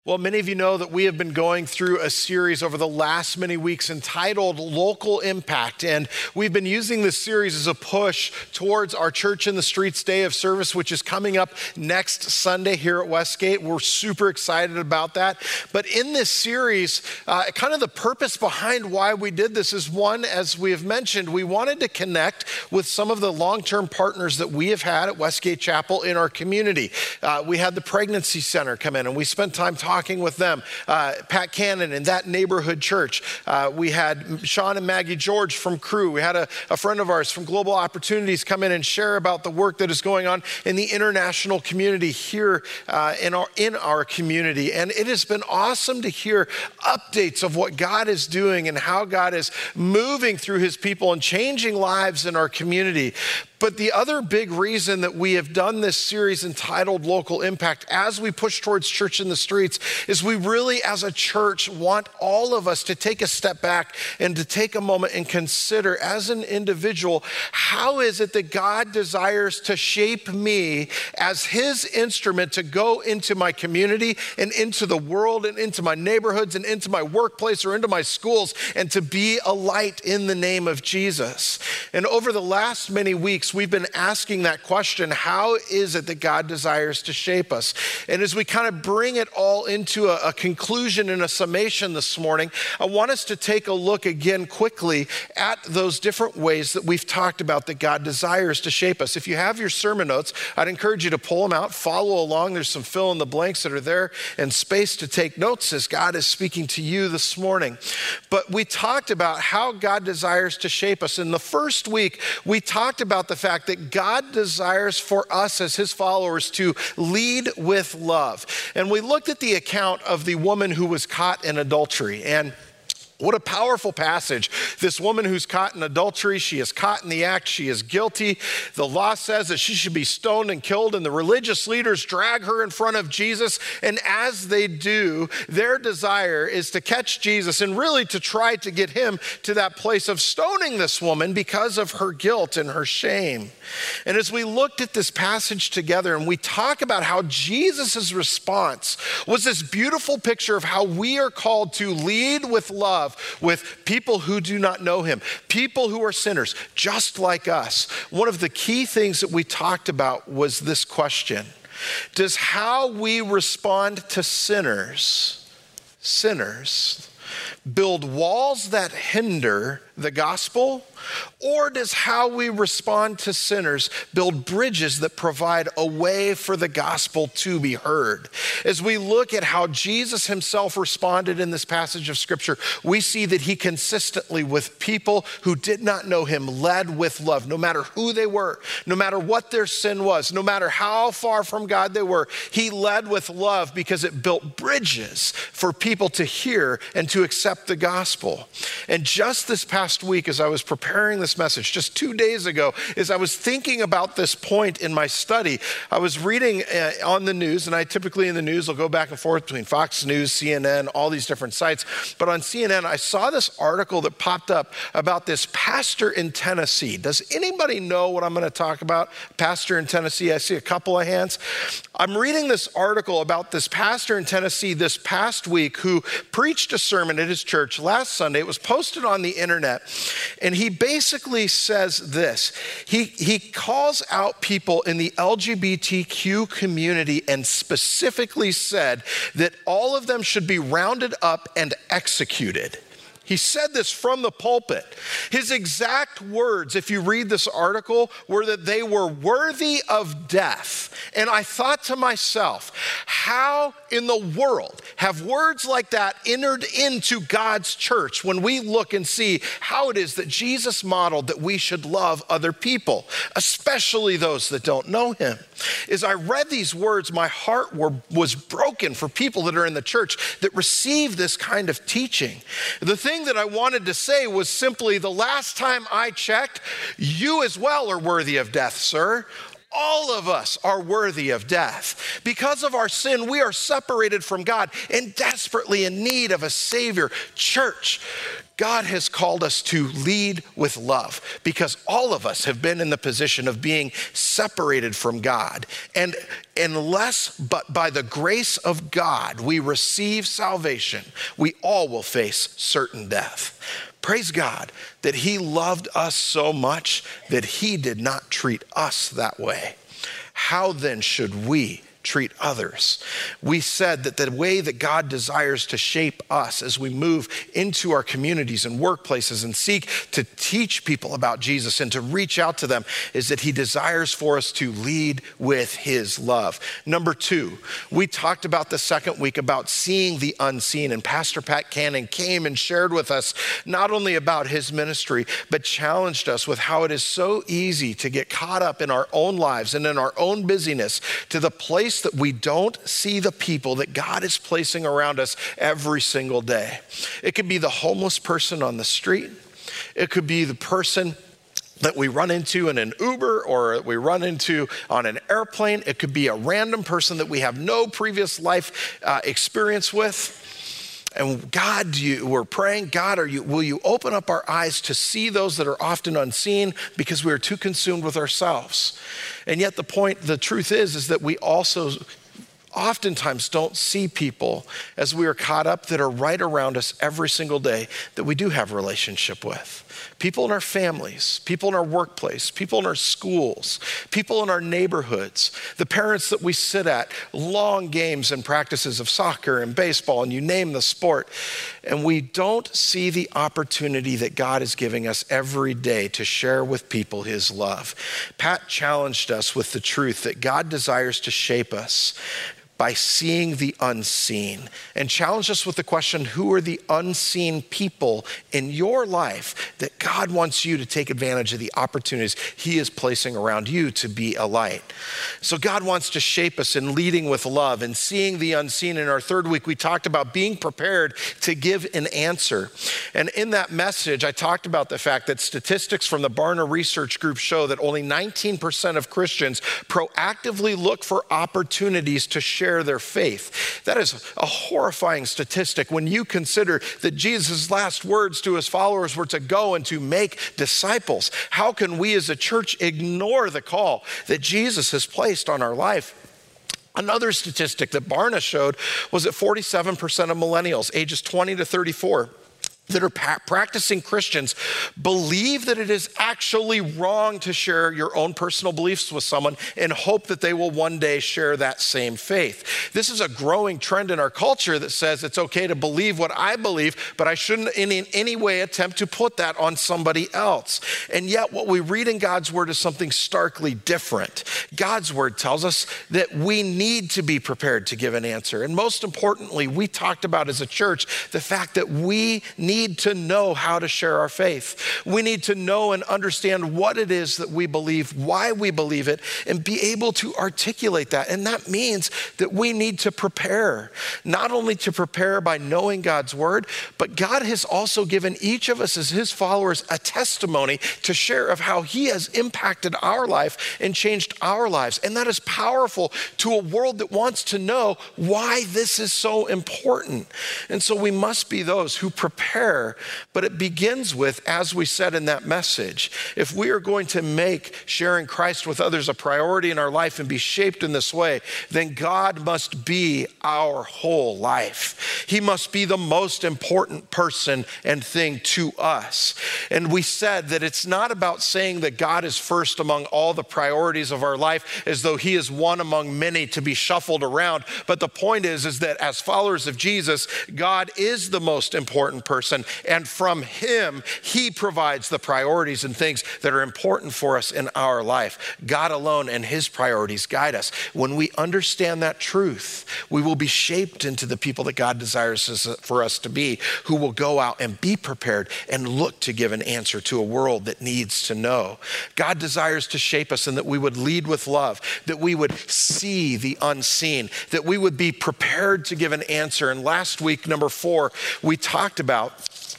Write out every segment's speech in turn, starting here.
Well, many of you know that we have been going through a series over the last many weeks entitled Local Impact. And we've been using this series as a push towards our Church in the Streets Day of Service, which is coming up next Sunday here at Westgate. We're super excited about that. But in this series, kind of the purpose behind why we did this is one, as we have mentioned, we wanted to connect with some of the long-term partners that we have had at Westgate Chapel in our community. We had the Pregnancy Center come in and we spent time talking with them. Pat Cannon in that neighborhood church. We had Sean and Maggie George from Crew. We had a friend of ours from Global Opportunities come in and share about the work that is going on in the international community here in our community. And it has been awesome to hear updates of what God is doing and how God is moving through his people and changing lives in our community. But the other big reason that we have done this series entitled Local Impact as we push towards Church in the Streets is we really, as a church, want all of us to take a step back and to take a moment and consider as an individual, how is it that God desires to shape me as his instrument to go into my community and into the world and into my neighborhoods and into my workplace or into my schools and to be a light in the name of Jesus. And over the last many weeks, we've been asking that question, how is it that God desires to shape us? And as we kind of bring it all into a conclusion and a summation this morning, I want us to take a look again quickly at those different ways that we've talked about that God desires to shape us. If you have your sermon notes, I'd encourage you to pull them out, follow along. There's some fill in the blanks that are there and space to take notes as God is speaking to you this morning. But we talked about how God desires to shape us. In the first week, we talked about the fact that God desires for us as his followers to lead with love. And we looked at the account of the woman who was caught in adultery. And what a powerful passage. This woman who's caught in adultery, she is caught in the act, she is guilty. The law says that she should be stoned and killed, and the religious leaders drag her in front of Jesus. And as they do, their desire is to catch Jesus and really to try to get him to that place of stoning this woman because of her guilt and her shame. And as we looked at this passage together and we talk about how Jesus' response was this beautiful picture of how we are called to lead with love with people who do not know him, people who are sinners, just like us. One of the key things that we talked about was this question: does how we respond to sinners build walls that hinder the gospel, or does how we respond to sinners build bridges that provide a way for the gospel to be heard? As we look at how Jesus himself responded in this passage of scripture, we see that he consistently, with people who did not know him, led with love. No matter who they were, no matter what their sin was, no matter how far from God they were, he led with love because it built bridges for people to hear and to accept the gospel. And just this past week, as I was preparing this message, just 2 days ago, as I was thinking about this point in my study, I was reading on the news, and I typically in the news will go back and forth between Fox News, CNN, all these different sites. But on CNN, I saw this article that popped up about this pastor in Tennessee. Does anybody know what I'm going to talk about? Pastor in Tennessee, I see a couple of hands. I'm reading this article about this pastor in Tennessee this past week who preached a sermon at his church last Sunday. It was posted on the internet. And he basically says this. He calls out people in the LGBTQ community and specifically said that all of them should be rounded up and executed. He said this from the pulpit. His exact words, if you read this article, were that they were worthy of death. And I thought to myself, how in the world have words like that entered into God's church when we look and see how it is that Jesus modeled that we should love other people, especially those that don't know him? As I read these words, my heart was broken for people that are in the church that receive this kind of teaching. The thing that I wanted to say was simply, the last time I checked, you as well are worthy of death, sir. All of us are worthy of death. Because of our sin, we are separated from God and desperately in need of a Savior. Church, God has called us to lead with love because all of us have been in the position of being separated from God. And unless but by the grace of God we receive salvation, we all will face certain death. Praise God that he loved us so much that he did not treat us that way. How then should we treat others? We said that the way that God desires to shape us as we move into our communities and workplaces and seek to teach people about Jesus and to reach out to them is that he desires for us to lead with his love. Number 2, we talked about the second week about seeing the unseen, and Pastor Pat Cannon came and shared with us not only about his ministry, but challenged us with how it is so easy to get caught up in our own lives and in our own busyness to the place that we don't see the people that God is placing around us every single day. It could be the homeless person on the street. It could be the person that we run into in an Uber or we run into on an airplane. It could be a random person that we have no previous life experience with. And God, we're praying, God, will you open up our eyes to see those that are often unseen because we are too consumed with ourselves? And yet the truth is that we also oftentimes don't see people as we are caught up that are right around us every single day that we do have a relationship with. People in our families, people in our workplace, people in our schools, people in our neighborhoods, the parents that we sit at, long games and practices of soccer and baseball, and you name the sport. And we don't see the opportunity that God is giving us every day to share with people his love. Pat challenged us with the truth that God desires to shape us by seeing the unseen, and challenge us with the question, who are the unseen people in your life that God wants you to take advantage of the opportunities he is placing around you to be a light? So God wants to shape us in leading with love and seeing the unseen. In our third week, we talked about being prepared to give an answer. And in that message, I talked about the fact that statistics from the Barna Research Group show that only 19% of Christians proactively look for opportunities to share their faith. That is a horrifying statistic when you consider that Jesus' last words to his followers were to go and to make disciples. How can we as a church ignore the call that Jesus has placed on our life? Another statistic that Barna showed was that 47% of millennials ages 20 to 34 that are practicing Christians believe that it is actually wrong to share your own personal beliefs with someone and hope that they will one day share that same faith. This is a growing trend in our culture that says it's okay to believe what I believe, but I shouldn't in any way attempt to put that on somebody else. And yet what we read in God's word is something starkly different. God's word tells us that we need to be prepared to give an answer. And most importantly, we talked about as a church the fact that we need to know how to share our faith. We need to know and understand what it is that we believe, why we believe it, and be able to articulate that. And that means that we need to prepare, not only to prepare by knowing God's word, but God has also given each of us as his followers a testimony to share of how he has impacted our life and changed our lives. And that is powerful to a world that wants to know why this is so important. And so we must be those who prepare. But it begins with, as we said in that message, if we are going to make sharing Christ with others a priority in our life and be shaped in this way, then God must be our whole life. He must be the most important person and thing to us. And we said that it's not about saying that God is first among all the priorities of our life as though he is one among many to be shuffled around. But the point is that as followers of Jesus, God is the most important person. And from him, he provides the priorities and things that are important for us in our life. God alone and his priorities guide us. When we understand that truth, we will be shaped into the people that God desires for us to be, who will go out and be prepared and look to give an answer to a world that needs to know. God desires to shape us and that we would lead with love, that we would see the unseen, that we would be prepared to give an answer. And last week, number 4, we talked about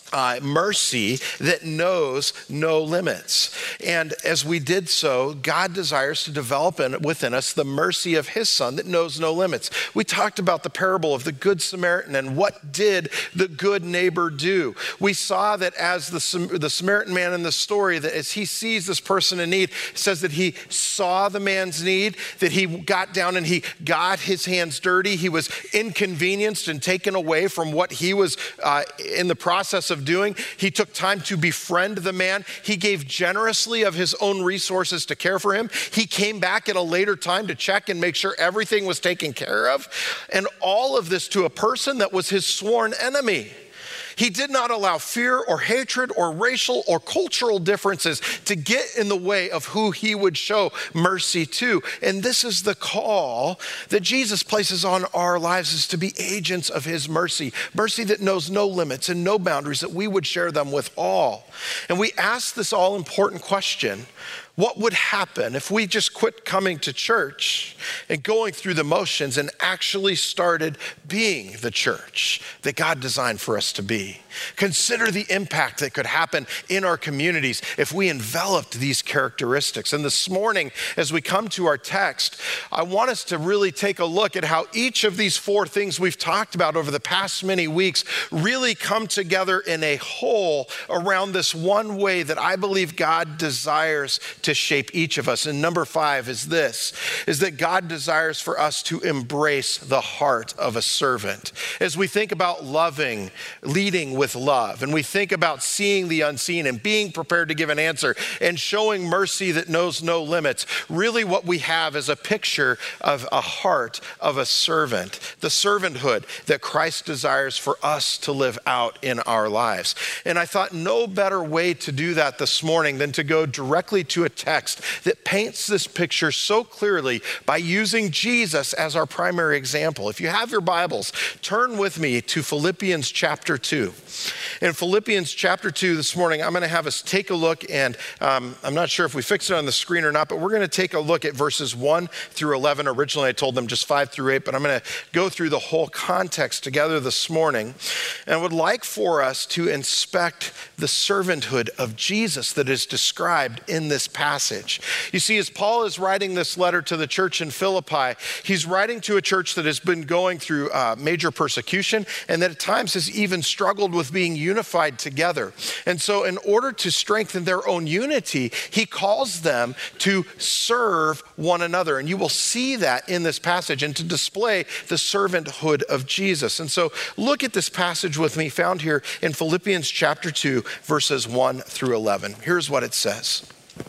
mercy that knows no limits. And as we did so, God desires to develop within us the mercy of his son that knows no limits. We talked about the parable of the Good Samaritan and what did the good neighbor do. We saw that as the Samaritan man in the story, that as he sees this person in need, it says that he saw the man's need, that he got down and he got his hands dirty. He was inconvenienced and taken away from what he was in the process of doing. He took time to befriend the man. He gave generously of his own resources to care for him. He came back at a later time to check and make sure everything was taken care of. And all of this to a person that was his sworn enemy. He did not allow fear or hatred or racial or cultural differences to get in the way of who he would show mercy to. And this is the call that Jesus places on our lives, is to be agents of his mercy. Mercy that knows no limits and no boundaries, that we would share them with all. And we ask this all important question: what would happen if we just quit coming to church and going through the motions and actually started being the church that God designed for us to be? Consider the impact that could happen in our communities if we enveloped these characteristics. And this morning, as we come to our text, I want us to really take a look at how each of these four things we've talked about over the past many weeks really come together in a whole around this one way that I believe God desires to shape each of us. And number 5 is this, is that God desires for us to embrace the heart of a servant. As we think about loving, leading with love, and we think about seeing the unseen and being prepared to give an answer and showing mercy that knows no limits, really what we have is a picture of a heart of a servant, the servanthood that Christ desires for us to live out in our lives. And I thought no better way to do that this morning than to go directly to a text that paints this picture so clearly by using Jesus as our primary example. If you have your Bibles, turn with me to Philippians chapter 2. In Philippians chapter 2 this morning, I'm going to have us take a look, and I'm not sure if we fixed it on the screen or not, but we're going to take a look at verses 1 through 11. Originally, I told them just 5 through 8, but I'm going to go through the whole context together this morning. And I would like for us to inspect the servanthood of Jesus that is described in this passage. You see, as Paul is writing this letter to the church in Philippi, he's writing to a church that has been going through major persecution and that at times has even struggled with being unified together. And so in order to strengthen their own unity, he calls them to serve one another. And you will see that in this passage and to display the servanthood of Jesus. And so look at this passage with me found here in Philippians chapter 2, verses 1 through 11. Here's what it says.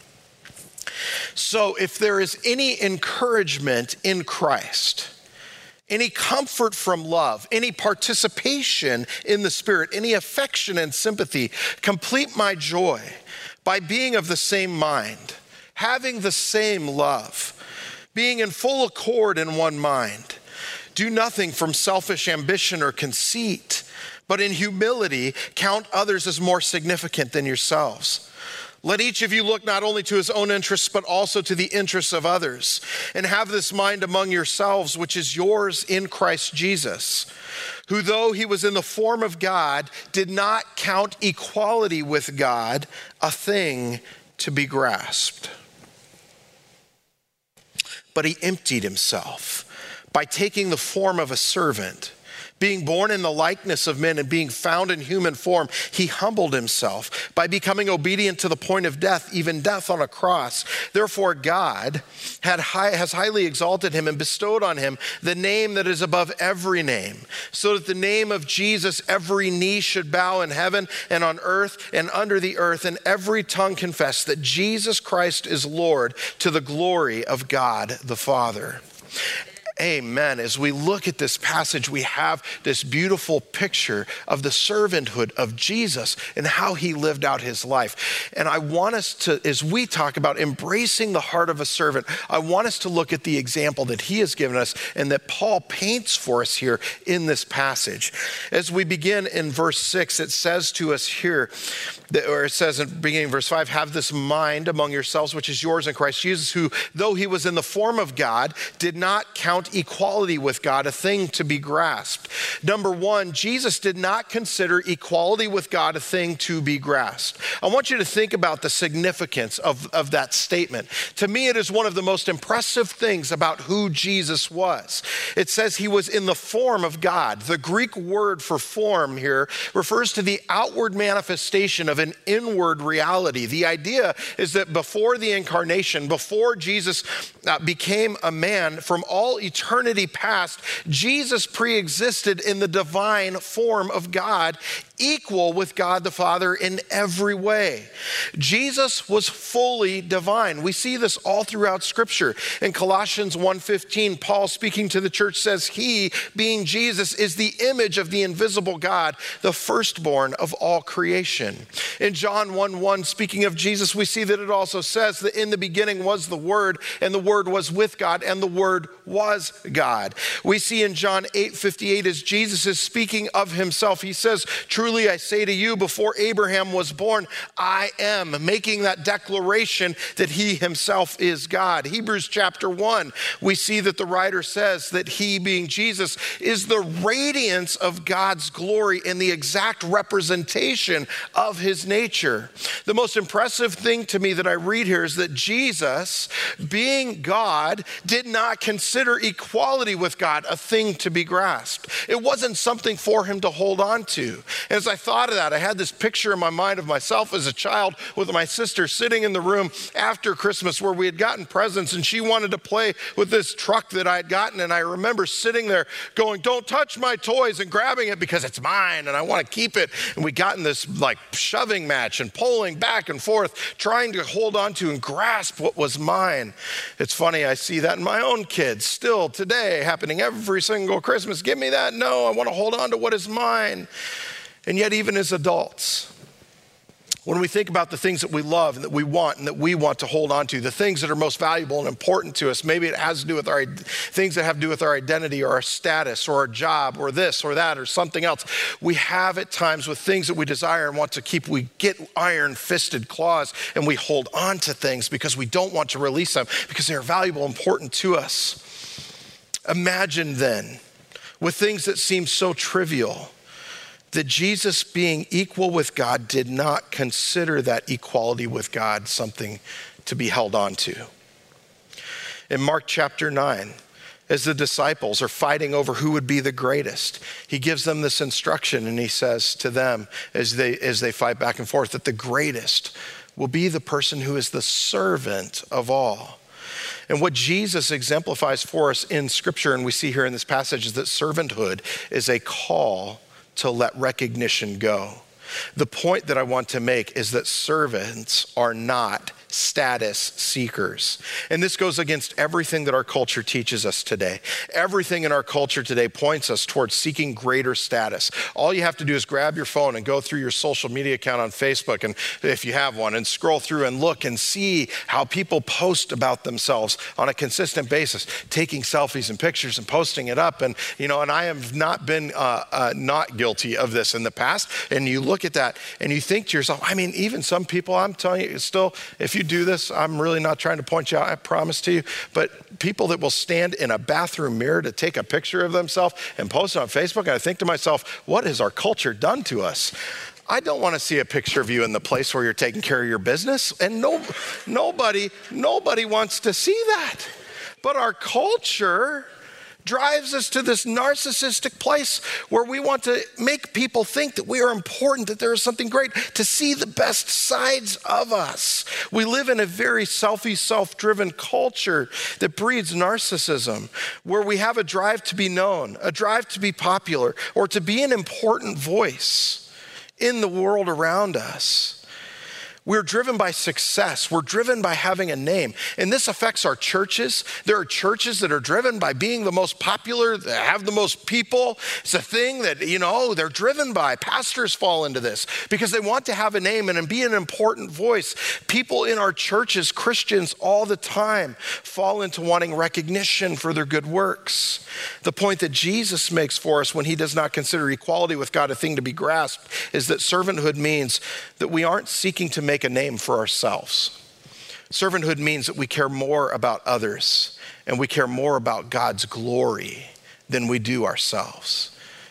So if there is any encouragement in Christ, any comfort from love, any participation in the Spirit, any affection and sympathy, complete my joy by being of the same mind, having the same love, being in full accord in one mind. Do nothing from selfish ambition or conceit, but in humility count others as more significant than yourselves. Let each of you look not only to his own interests, but also to the interests of others. And have this mind among yourselves, which is yours in Christ Jesus, who though he was in the form of God, did not count equality with God a thing to be grasped. But he emptied himself by taking the form of a servant. Being born in the likeness of men and being found in human form, he humbled himself by becoming obedient to the point of death, even death on a cross. Therefore, God has highly exalted him and bestowed on him the name that is above every name, so that the name of Jesus every knee should bow in heaven and on earth and under the earth, and every tongue confess that Jesus Christ is Lord, to the glory of God the Father. Amen. As we look at this passage, we have this beautiful picture of the servanthood of Jesus and how he lived out his life. And I want us to, as we talk about embracing the heart of a servant, I want us to look at the example that he has given us and that Paul paints for us here in this passage. As we begin in verse 6, it says to us here, or it says in beginning of verse 5, have this mind among yourselves, which is yours in Christ Jesus, who, though he was in the form of God, did not count equality with God a thing to be grasped, Number one, Jesus did not consider equality with God a thing to be grasped. I want you to think about the significance of that statement. To me, it is one of the most impressive things about who Jesus was. It says he was in the form of God. The Greek word for form here refers to the outward manifestation of an inward reality. The idea is that before the incarnation, before Jesus became a man, from all eternity past, Jesus pre-existed in the divine form of God, equal with God the Father in every way. Jesus was fully divine. We see this all throughout Scripture. In Colossians 1:15, Paul, speaking to the church, says, he, being Jesus, is the image of the invisible God, the firstborn of all creation. In John 1:1, speaking of Jesus, we see that it also says that in the beginning was the Word, and the Word was with God, and the Word was God. We see in John 8:58, as Jesus is speaking of himself, he says, truly I say to you, before Abraham was born, I am, making that declaration that he himself is God. Hebrews chapter 1, we see that the writer says that he, being Jesus, is the radiance of God's glory and the exact representation of his nature. The most impressive thing to me that I read here is that Jesus, being God, did not consider equality with God a thing to be grasped. It wasn't something for him to hold on to. And as I thought of that, I had this picture in my mind of myself as a child with my sister sitting in the room after Christmas where we had gotten presents, and she wanted to play with this truck that I had gotten. And I remember sitting there going, don't touch my toys, and grabbing it because it's mine and I want to keep it. And we got in this like shoving match and pulling back and forth, trying to hold on to and grasp what was mine. It's funny, I see that in my own kids still today, happening every single Christmas. Give me that. No, I want to hold on to what is mine. And yet, even as adults, when we think about the things that we love and that we want and that we want to hold on to, the things that are most valuable and important to us, maybe it has to do with our things that have to do with our identity or our status or our job or this or that or something else. We have at times with things that we desire and want to keep, we get iron-fisted claws and we hold on to things because we don't want to release them because they are valuable and important to us. Imagine then, with things that seem so trivial, that Jesus, being equal with God, did not consider that equality with God something to be held on to. In Mark chapter 9, as the disciples are fighting over who would be the greatest, he gives them this instruction and he says to them as they fight back and forth that the greatest will be the person who is the servant of all. And what Jesus exemplifies for us in Scripture, and we see here in this passage, is that servanthood is a call to let recognition go. The point that I want to make is that servants are not status seekers. And this goes against everything that our culture teaches us today. Everything in our culture today points us towards seeking greater status. All you have to do is grab your phone and go through your social media account on Facebook, and if you have one, and scroll through and look and see how people post about themselves on a consistent basis, taking selfies and pictures and posting it up. And I have not been not guilty of this in the past. And you look at that and you think to yourself, even some people, I'm telling you, still, if you do this, I'm really not trying to point you out, I promise to you, but people that will stand in a bathroom mirror to take a picture of themselves and post it on Facebook, and I think to myself, what has our culture done to us? I don't want to see a picture of you in the place where you're taking care of your business, and nobody wants to see that. But our culture drives us to this narcissistic place where we want to make people think that we are important, that there is something great, to see the best sides of us. We live in a very selfie, self-driven culture that breeds narcissism, where we have a drive to be known, a drive to be popular, or to be an important voice in the world around us. We're driven by success. We're driven by having a name. And this affects our churches. There are churches that are driven by being the most popular, that have the most people. It's a thing that, they're driven by. Pastors fall into this because they want to have a name and be an important voice. People in our churches, Christians all the time, fall into wanting recognition for their good works. The point that Jesus makes for us when he does not consider equality with God a thing to be grasped is that servanthood means that we aren't seeking to make a name for ourselves. Servanthood means that we care more about others and we care more about God's glory than we do ourselves.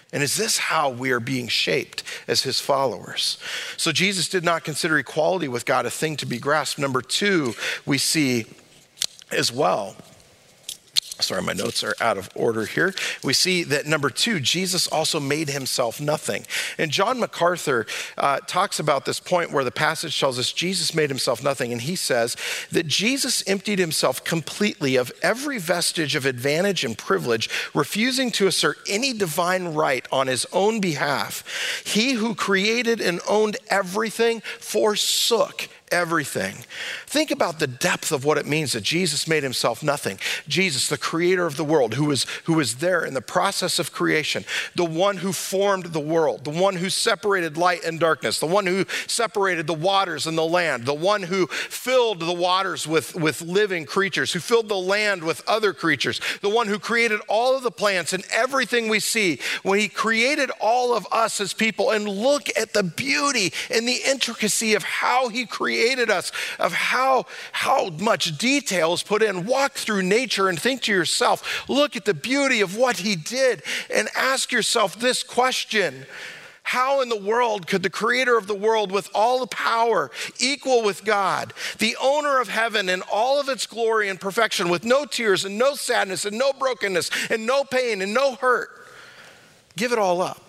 And is this how we are being shaped as his followers? So Jesus did not consider equality with God a thing to be grasped. Number two, we see as well, sorry, my notes are out of order here. We see that number two, Jesus also made himself nothing. And John MacArthur talks about this point where the passage tells us Jesus made himself nothing. And he says that Jesus emptied himself completely of every vestige of advantage and privilege, refusing to assert any divine right on his own behalf. He who created and owned everything forsook everything. Think about the depth of what it means that Jesus made himself nothing. Jesus, the creator of the world, who was there in the process of creation, the one who formed the world, the one who separated light and darkness, the one who separated the waters and the land, the one who filled the waters with living creatures, who filled the land with other creatures, the one who created all of the plants and everything we see. When he created all of us as people, and look at the beauty and the intricacy of how he created us, of how much detail is put in. Walk through nature and think to yourself, look at the beauty of what he did, and ask yourself this question: how in the world could the creator of the world, with all the power, equal with God, the owner of heaven and all of its glory and perfection, with no tears and no sadness and no brokenness and no pain and no hurt, give it all up?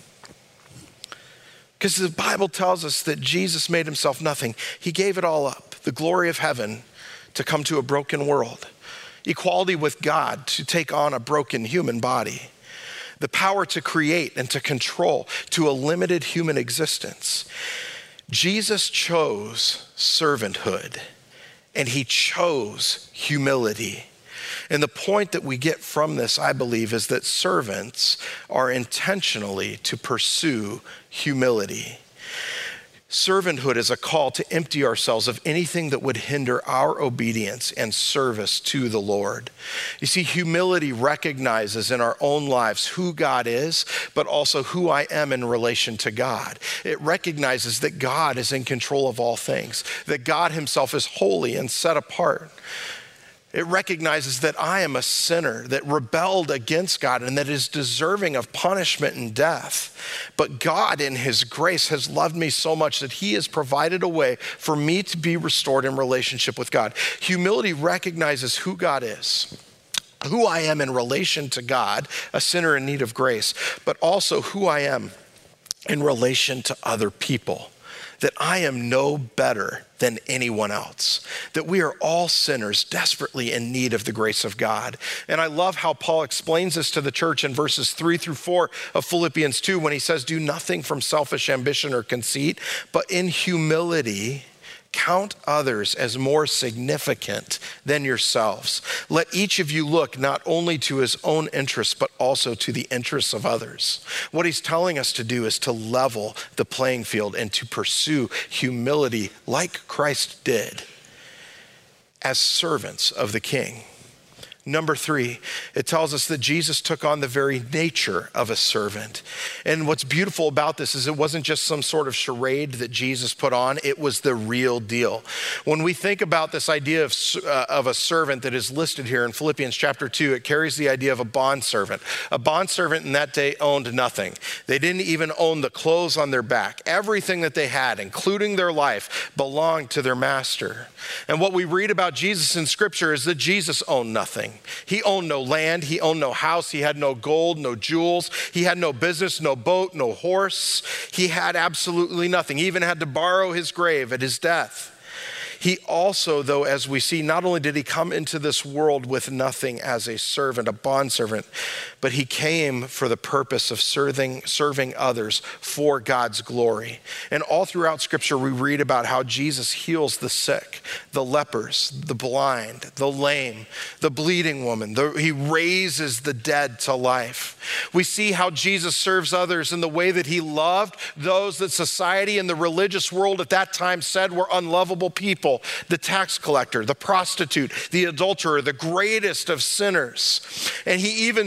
Because the Bible tells us that Jesus made himself nothing. He gave it all up, the glory of heaven to come to a broken world, equality with God to take on a broken human body, the power to create and to control to a limited human existence. Jesus chose servanthood, and he chose humility. And the point that we get from this, I believe, is that servants are intentionally to pursue humility. Servanthood is a call to empty ourselves of anything that would hinder our obedience and service to the Lord. You see, humility recognizes in our own lives who God is, but also who I am in relation to God. It recognizes that God is in control of all things, that God himself is holy and set apart. It recognizes that I am a sinner that rebelled against God and that is deserving of punishment and death. But God in his grace has loved me so much that he has provided a way for me to be restored in relationship with God. Humility recognizes who God is, who I am in relation to God, a sinner in need of grace, but also who I am in relation to other people. That I am no better than anyone else, that we are all sinners desperately in need of the grace of God. And I love how Paul explains this to the church in verses 3-4 of Philippians 2 when he says, do nothing from selfish ambition or conceit, but in humility count others as more significant than yourselves. Let each of you look not only to his own interests, but also to the interests of others. What he's telling us to do is to level the playing field and to pursue humility like Christ did as servants of the King. Number 3, it tells us that Jesus took on the very nature of a servant. And what's beautiful about this is it wasn't just some sort of charade that Jesus put on, it was the real deal. When we think about this idea of a servant that is listed here in Philippians chapter 2, it carries the idea of a bondservant. A bondservant in that day owned nothing. They didn't even own the clothes on their back. Everything that they had, including their life, belonged to their master. And what we read about Jesus in Scripture is that Jesus owned nothing. He owned no land, he owned no house, he had no gold, no jewels, he had no business, no boat, no horse. He had absolutely nothing. He even had to borrow his grave at his death. He also, though, as we see, not only did he come into this world with nothing as a servant, a bondservant, but he came for the purpose of serving others for God's glory. And all throughout Scripture, we read about how Jesus heals the sick, the lepers, the blind, the lame, the bleeding woman. He raises the dead to life. We see how Jesus serves others in the way that he loved those that society and the religious world at that time said were unlovable people. The tax collector, the prostitute, the adulterer, the greatest of sinners. And he even served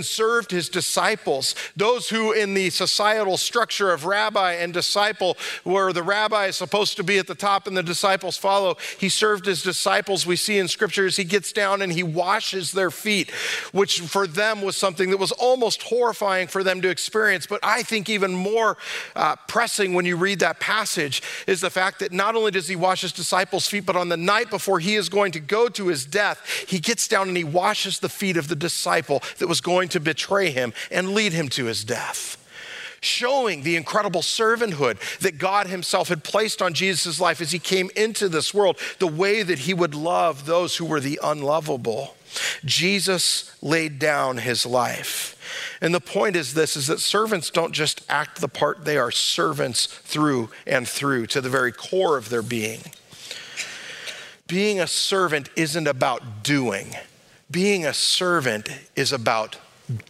served his disciples, those who in the societal structure of rabbi and disciple, where the rabbi is supposed to be at the top and the disciples follow, he served his disciples. We see in scriptures, he gets down and he washes their feet, which for them was something that was almost horrifying for them to experience. But I think even more pressing when you read that passage is the fact that not only does he wash his disciples' feet, but on the night before he is going to go to his death, he gets down and he washes the feet of the disciple that was going to betray him and lead him to his death, showing the incredible servanthood that God himself had placed on Jesus' life as he came into this world, the way that he would love those who were the unlovable. Jesus laid down his life. And the point is this, is that servants don't just act the part, they are servants through and through to the very core of their being. Being a servant isn't about doing. Being a servant is about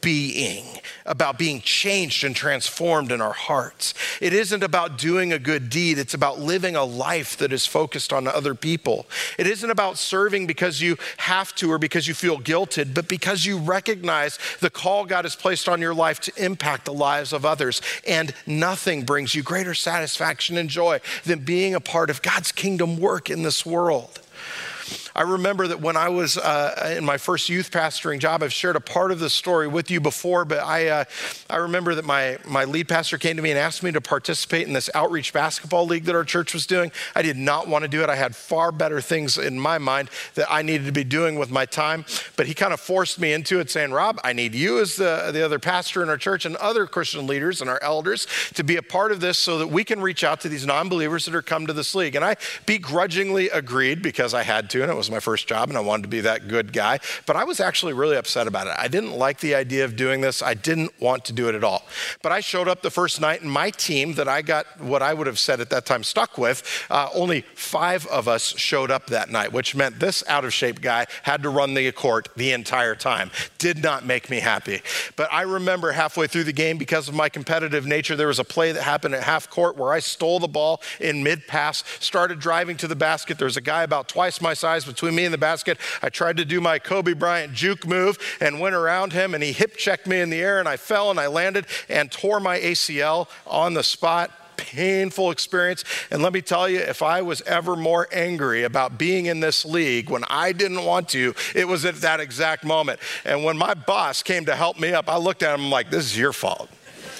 being changed and transformed in our hearts. It isn't about doing a good deed. It's about living a life that is focused on other people. It isn't about serving because you have to or because you feel guilted, but because you recognize the call God has placed on your life to impact the lives of others. And nothing brings you greater satisfaction and joy than being a part of God's kingdom work in this world. I remember that when I was in my first youth pastoring job, I've shared a part of this story with you before, but I remember that my lead pastor came to me and asked me to participate in this outreach basketball league that our church was doing. I did not want to do it. I had far better things in my mind that I needed to be doing with my time, but he kind of forced me into it, saying, Rob, I need you as the other pastor in our church and other Christian leaders and our elders to be a part of this so that we can reach out to these non-believers that are come to this league. And I begrudgingly agreed because I had to, and it was my first job and I wanted to be that good guy, but I was actually really upset about it. I didn't like the idea of doing this. I didn't want to do it at all. But I showed up the first night and my team that I got what I would have said at that time stuck with, only 5 of us showed up that night, which meant this out of shape guy had to run the court the entire time. Did not make me happy. But I remember halfway through the game, because of my competitive nature, there was a play that happened at half court where I stole the ball in mid-pass, started driving to the basket. There was a guy about twice my size between me and the basket. I tried to do my Kobe Bryant juke move and went around him and he hip checked me in the air and I fell and I landed and tore my ACL on the spot. Painful experience. And let me tell you, if I was ever more angry about being in this league when I didn't want to, it was at that exact moment. And when my boss came to help me up, I looked at him like, this is your fault.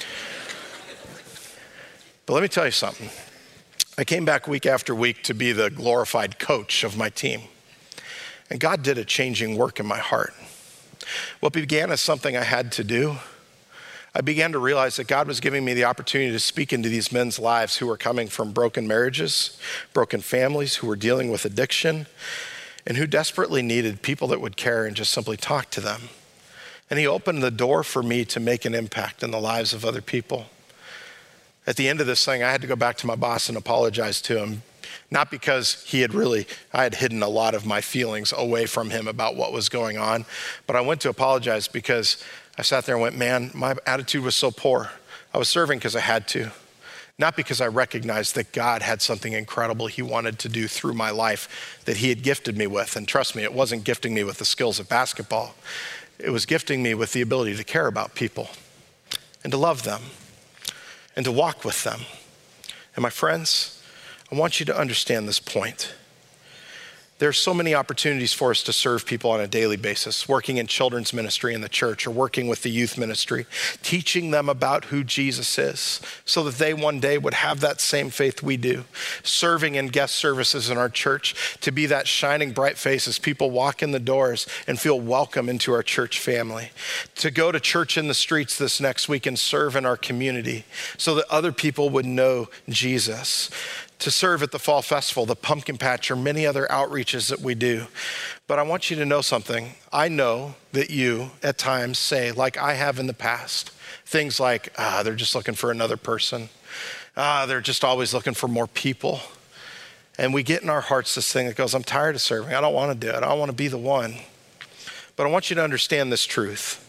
But let me tell you something. I came back week after week to be the glorified coach of my team. And God did a changing work in my heart. What began as something I had to do, I began to realize that God was giving me the opportunity to speak into these men's lives who were coming from broken marriages, broken families, who were dealing with addiction, and who desperately needed people that would care and just simply talk to them. And he opened the door for me to make an impact in the lives of other people. At the end of this thing, I had to go back to my boss and apologize to him. Not because I had hidden a lot of my feelings away from him about what was going on, but I went to apologize because I sat there and went, man, my attitude was so poor. I was serving because I had to, not because I recognized that God had something incredible he wanted to do through my life that he had gifted me with. And trust me, it wasn't gifting me with the skills of basketball. It was gifting me with the ability to care about people and to love them and to walk with them. And my friends, I want you to understand this point. There are so many opportunities for us to serve people on a daily basis, working in children's ministry in the church or working with the youth ministry, teaching them about who Jesus is so that they one day would have that same faith we do, serving in guest services in our church to be that shining bright face as people walk in the doors and feel welcome into our church family, to go to church in the streets this next week and serve in our community so that other people would know Jesus, to serve at the Fall Festival, the Pumpkin Patch, or many other outreaches that we do. But I want you to know something. I know that you at times say, like I have in the past, things like, they're just looking for another person. They're just always looking for more people. And we get in our hearts this thing that goes, I'm tired of serving. I don't want to do it. I don't want to be the one. But I want you to understand this truth.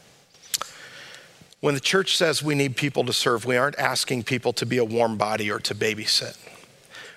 When the church says we need people to serve, we aren't asking people to be a warm body or to babysit.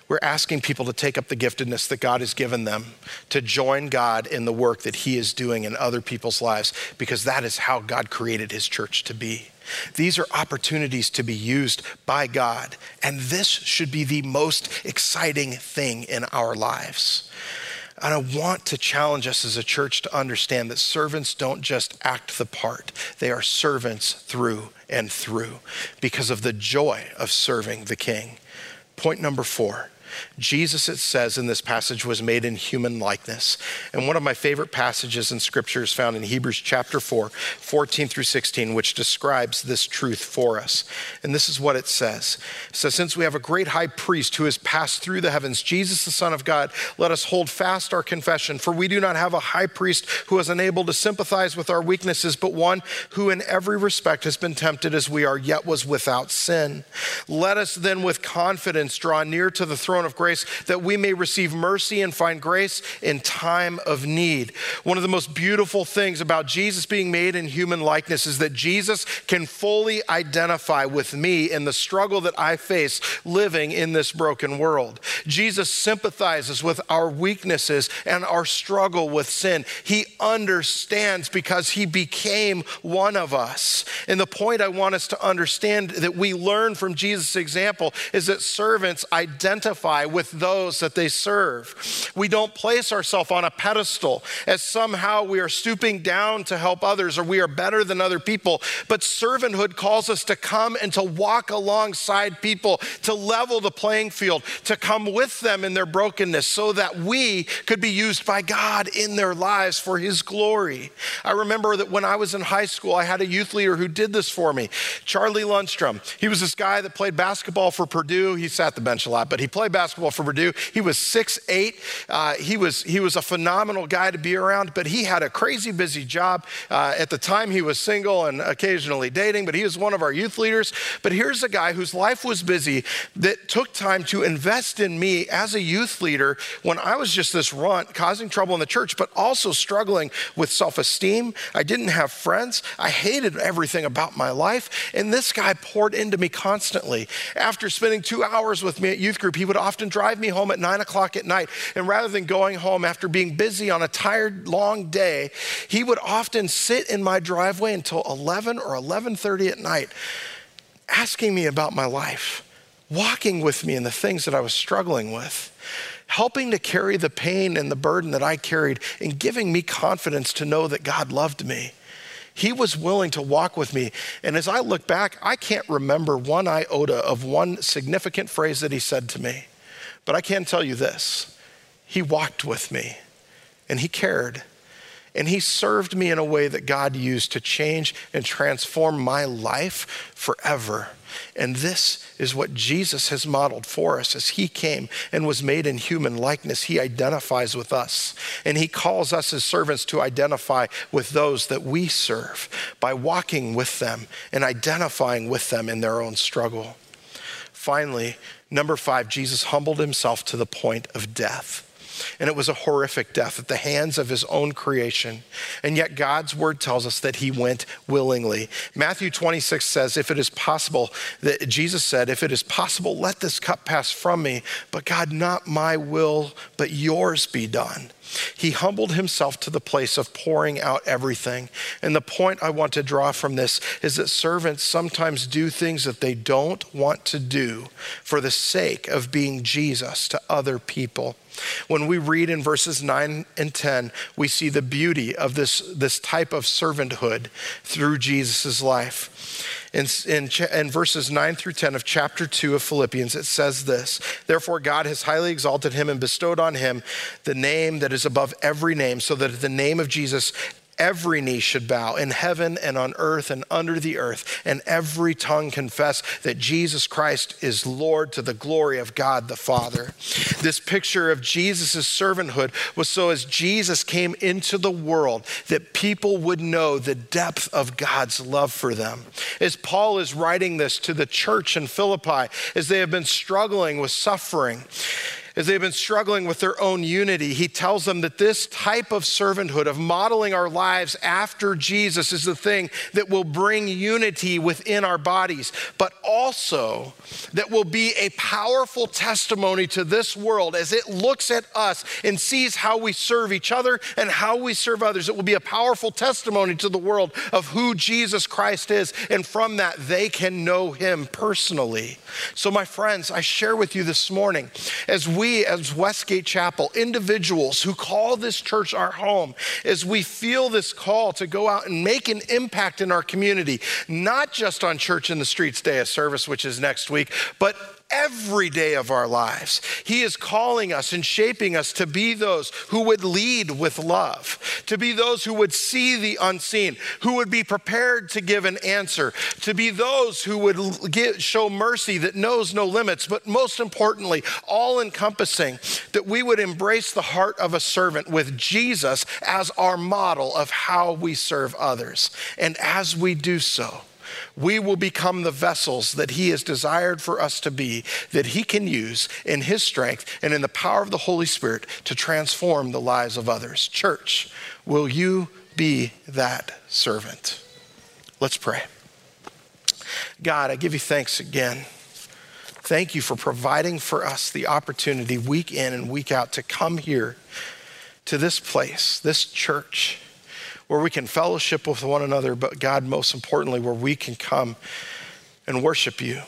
we're asking people to take up the giftedness that God has given them, to join God in the work that he is doing in other people's lives, because that is how God created his church to be. These are opportunities to be used by God, and this should be the most exciting thing in our lives. And I want to challenge us as a church to understand that servants don't just act the part. They are servants through and through because of the joy of serving the King. Point number 4. Jesus, it says in this passage, was made in human likeness. And one of my favorite passages in scripture is found in Hebrews chapter 4, 14 through 16, which describes this truth for us. And this is what it says. It says, since we have a great high priest who has passed through the heavens, Jesus, the Son of God, let us hold fast our confession. For we do not have a high priest who is unable to sympathize with our weaknesses, but one who in every respect has been tempted as we are, yet was without sin. Let us then with confidence draw near to the throne of grace, that we may receive mercy and find grace in time of need. One of the most beautiful things about Jesus being made in human likeness is that Jesus can fully identify with me in the struggle that I face living in this broken world. Jesus sympathizes with our weaknesses and our struggle with sin. He understands because he became one of us. And the point I want us to understand that we learn from Jesus' example is that servants identify with those that they serve. We don't place ourselves on a pedestal as somehow we are stooping down to help others or we are better than other people. But servanthood calls us to come and to walk alongside people, to level the playing field, to come with them in their brokenness so that we could be used by God in their lives for his glory. I remember that when I was in high school, I had a youth leader who did this for me, Charlie Lundstrom. He was this guy that played basketball for Purdue. He sat the bench a lot, but he played basketball for Purdue. He was 6'8". He was a phenomenal guy to be around, but he had a crazy busy job. At the time, he was single and occasionally dating, but he was one of our youth leaders. But here's a guy whose life was busy that took time to invest in me as a youth leader when I was just this runt causing trouble in the church, but also struggling with self-esteem. I didn't have friends. I hated everything about my life. And this guy poured into me constantly. After spending 2 hours with me at youth group, he would often drive me home at 9 o'clock at night. And rather than going home after being busy on a tired, long day, he would often sit in my driveway until 11 or 11:30 at night, asking me about my life, walking with me in the things that I was struggling with, helping to carry the pain and the burden that I carried, and giving me confidence to know that God loved me. He was willing to walk with me. And as I look back, I can't remember one iota of one significant phrase that he said to me. But I can tell you this, he walked with me and he cared. And he served me in a way that God used to change and transform my life forever. And this is what Jesus has modeled for us as he came and was made in human likeness. He identifies with us, and he calls us as servants to identify with those that we serve by walking with them and identifying with them in their own struggle. Finally, number 5, Jesus humbled himself to the point of death. And it was a horrific death at the hands of his own creation. And yet God's word tells us that he went willingly. Matthew 26 says, if it is possible, that Jesus said, if it is possible, let this cup pass from me. But God, not my will, but yours be done. He humbled himself to the place of pouring out everything. And the point I want to draw from this is that servants sometimes do things that they don't want to do for the sake of being Jesus to other people. When we read in verses 9 and 10, we see the beauty of this type of servanthood through Jesus' life. In verses 9 through 10 of chapter 2 of Philippians, it says this: therefore God has highly exalted him and bestowed on him the name that is above every name, so that at the name of Jesus every knee should bow in heaven and on earth and under the earth, and every tongue confess that Jesus Christ is Lord, to the glory of God the Father. This picture of Jesus' servanthood was so as Jesus came into the world that people would know the depth of God's love for them. As Paul is writing this to the church in Philippi, as they have been struggling with suffering, as they've been struggling with their own unity, he tells them that this type of servanthood, of modeling our lives after Jesus, is the thing that will bring unity within our bodies, but also that will be a powerful testimony to this world as it looks at us and sees how we serve each other and how we serve others. It will be a powerful testimony to the world of who Jesus Christ is, and from that they can know him personally. So my friends, I share with you this morning, as we as Westgate Chapel, individuals who call this church our home, as we feel this call to go out and make an impact in our community, not just on Church in the Streets Day of Service, which is next week, but every day of our lives. He is calling us and shaping us to be those who would lead with love, to be those who would see the unseen, who would be prepared to give an answer, to be those who would show mercy that knows no limits, but most importantly, all encompassing, that we would embrace the heart of a servant with Jesus as our model of how we serve others. And as we do so, we will become the vessels that he has desired for us to be, that he can use in his strength and in the power of the Holy Spirit to transform the lives of others. Church, will you be that servant? Let's pray. God, I give you thanks again. Thank you for providing for us the opportunity week in and week out to come here to this place, this church, where we can fellowship with one another, but God, most importantly, where we can come and worship you.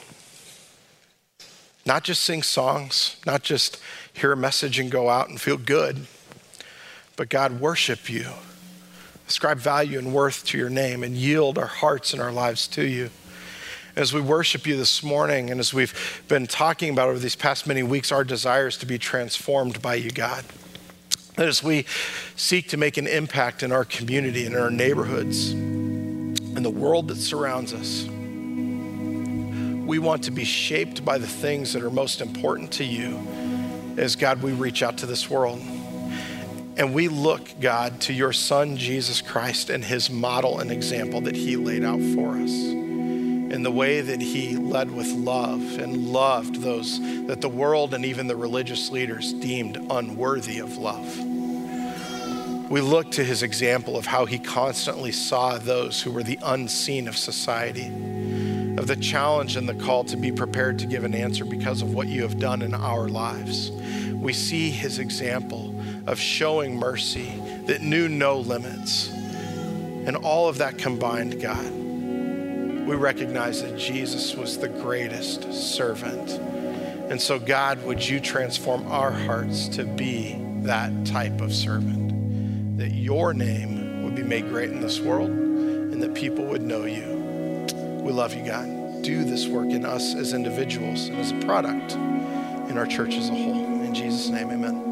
Not just sing songs, not just hear a message and go out and feel good, but God, worship you. Ascribe value and worth to your name and yield our hearts and our lives to you. As we worship you this morning, and as we've been talking about over these past many weeks, our desires to be transformed by you, God. As we seek to make an impact in our community and in our neighborhoods and the world that surrounds us, we want to be shaped by the things that are most important to you as, God, we reach out to this world. And we look, God, to your Son, Jesus Christ, and his model and example that he laid out for us, in the way that he led with love and loved those that the world and even the religious leaders deemed unworthy of love. We look to his example of how he constantly saw those who were the unseen of society, of the challenge and the call to be prepared to give an answer because of what you have done in our lives. We see his example of showing mercy that knew no limits. And all of that combined, God, we recognize that Jesus was the greatest servant. And so, God, would you transform our hearts to be that type of servant, that your name would be made great in this world and that people would know you. We love you, God. Do this work in us as individuals and as a product in our church as a whole. In Jesus' name, amen.